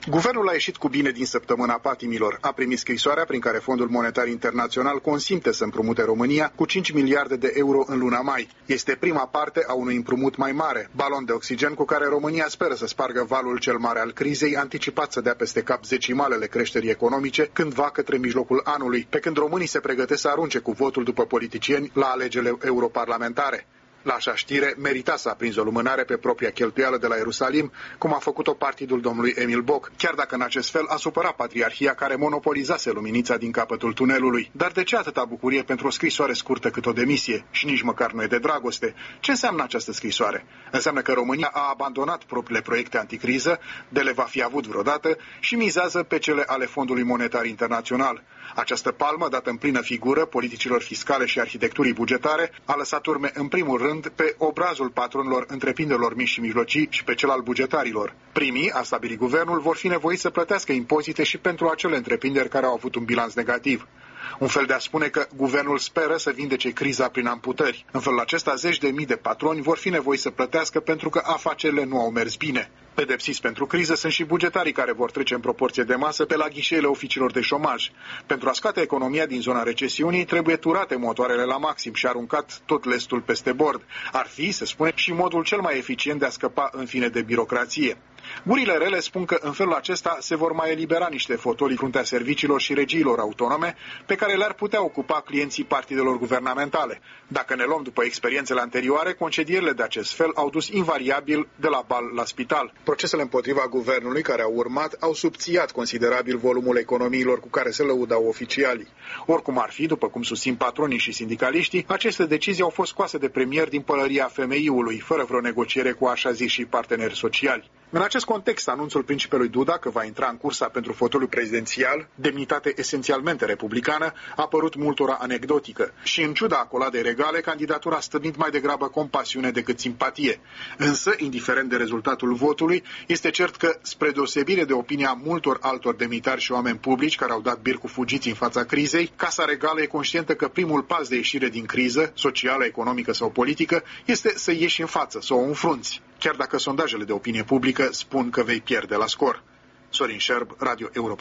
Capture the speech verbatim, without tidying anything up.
Guvernul a ieșit cu bine din săptămâna patimilor. A primit scrisoarea prin care Fondul Monetar Internațional consimte să împrumute România cu cinci miliarde de euro în luna mai. Este prima parte a unui împrumut mai mare, balon de oxigen cu care România speră să spargă valul cel mare al crizei, anticipat să dea peste cap zecimalele creșterii economice cândva către mijlocul anului, pe când românii se pregătesc să arunce cu votul după politicieni la alegerile europarlamentare. La așa știre, merita să aprinzi o lumânare pe propria cheltuială de la Ierusalim, cum a făcut-o partidul domnului Emil Boc, chiar dacă în acest fel a supărat patriarhia care monopolizase luminița din capătul tunelului. Dar de ce atâta bucurie pentru o scrisoare scurtă cât o demisie? Și nici măcar nu e de dragoste. Ce înseamnă această scrisoare? Înseamnă că România a abandonat propriile proiecte anticriză, de le va fi avut vreodată, și mizează pe cele ale Fondului Monetar Internațional. Această palmă, dată în plină figură politicilor fiscale și arhitecturii bugetare, a lăsat urme în primul rând pe obrazul patronilor întreprinderilor mici și mijlocii și pe cel al bugetarilor. Primii, a stabilit guvernul, vor fi nevoiți să plătească impozite și pentru acele întreprinderi care au avut un bilanț negativ. Un fel de a spune că guvernul speră să vindece criza prin amputări. În felul acesta, zeci de mii de patroni vor fi nevoiți să plătească pentru că afacerile nu au mers bine. Pedepsiți pentru criză sunt și bugetarii care vor trece în proporție de masă pe la ghișeele oficiilor de șomaj. Pentru a scoate economia din zona recesiunii, trebuie turate motoarele la maxim și aruncat tot lestul peste bord. Ar fi, se spune, și modul cel mai eficient de a scăpa în fine de birocrație. Gurile rele spun că în felul acesta se vor mai elibera niște fotolii fruntea serviciilor și regiilor autonome pe care le-ar putea ocupa clienții partidelor guvernamentale. Dacă ne luăm după experiențele anterioare, concedierile de acest fel au dus invariabil de la bal la spital. Procesele împotriva guvernului care au urmat au subțiat considerabil volumul economiilor cu care se lăudau oficialii. Oricum ar fi, după cum susțin patronii și sindicaliștii, aceste decizii au fost scoase de premier din pălăria femeiului, fără vreo negociere cu așa zis și parteneri sociali. În acest context, anunțul principelui Duda că va intra în cursa pentru fotoliul prezidențial, demnitate esențialmente republicană, a părut multora anecdotică. Și în ciuda acoladei regale, candidatura a stârnit mai degrabă compasiune decât simpatie. Însă, indiferent de rezultatul votului, este cert că, spre deosebire de opinia multor altor demnitari și oameni publici care au dat bir cu fugiți în fața crizei, Casa Regală e conștientă că primul pas de ieșire din criză, socială, economică sau politică, este să ieși în față, să o înfrunți, chiar dacă sondajele de opinie publică spun că vei pierde la scor. Sorin Șerb, Radio Europa.